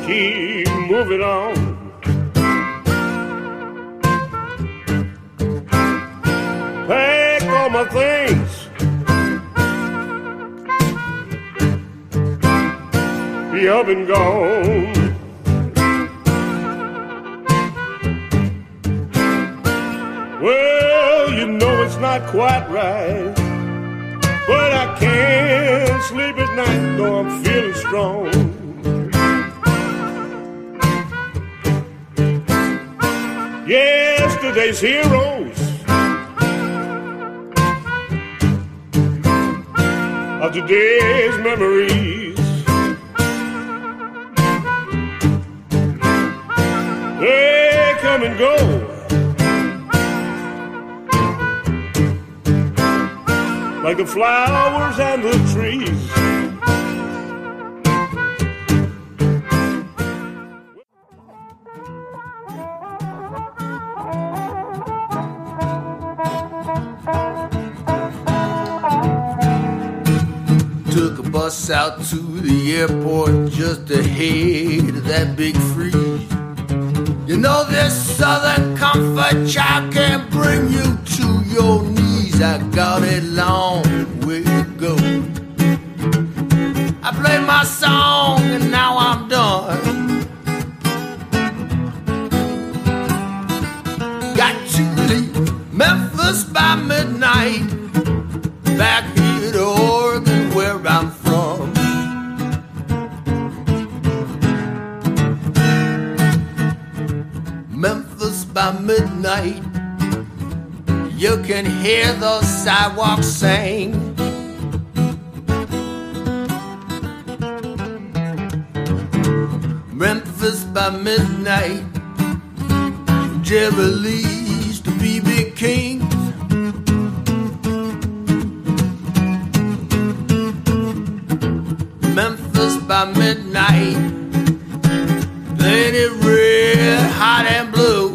keep moving on. Pack all my things, be up and gone. Well, you know it's not quite right, but I can't sleep at night, though I'm feeling strong. Yesterday's heroes are today's memories. They come and go, like the flowers and the trees. Took a bus out to the airport just ahead of that big freeze. You know this southern comfort child can bring you to your knees. I got a long way to go. I played my song and now I'm done. Got to leave Memphis by midnight, back here to Oregon where I'm from. Memphis by midnight, you can hear the sidewalks sing. Memphis by midnight, Jerry Lee's to B.B. King. Memphis by midnight, playing it red, hot and blue.